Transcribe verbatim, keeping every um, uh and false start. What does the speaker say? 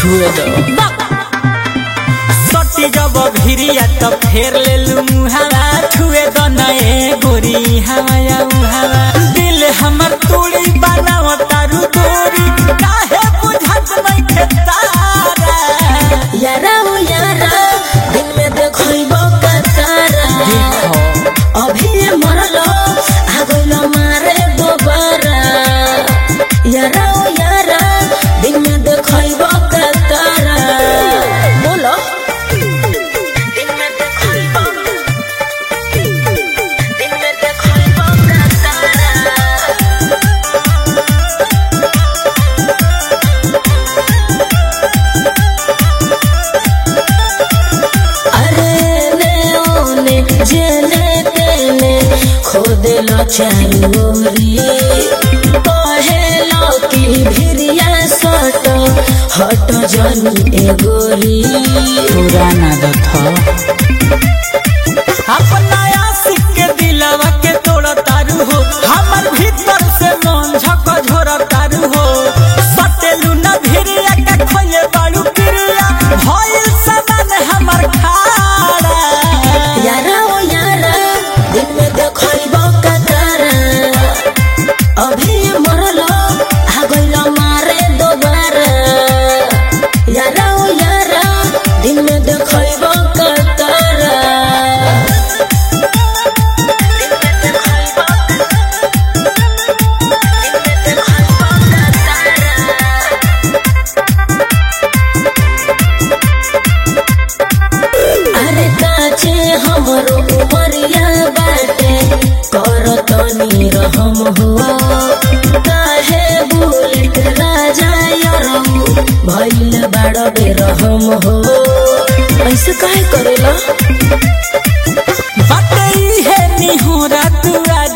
छुए दो सटी जब भिरिया तो फेर ले लू मुहावा छुए दो नए गोरी हवाया उहावा दिल हमर तोड़ी बनाव तारू तोरी काहे बुझत नहीं खेतारा यारा ओ यारा दिन में देखइबो कतारा अभी मरलो आ गइलो मारे दोबारा यारा ओ यारा दिन में देखइबो कतारा बोलो दिन में देखइबो दिन में देखइबो कतारा जेने तेने खोदलो चारोरी कहेलो की भिरिया सट हट जनी ए गोरी पुराना दथ अपना आशिक के दिलवा के तोड़ तारू हो हमर भीतर से मन झक झोर तारू हो सटेलू न भिरिया के खोले बाड़ू पिरिया भइल समान हमर खाड़ा यारा ओ यारा दिन में देखइबो कतारा अभी मरलो आ गइलो मारे दोबारा यारा ओ यारा दिन में देखइबो कतारा दिन में देखइबो दिन में देखइबो कतारा अरे काचे हमरो उमरिया बाटे करतनी रहम हो काहे बुलेट राजा यरो भइल बाड़ बेरहम हो ऐसे काहे करेला बाटे है निहोरा तू आ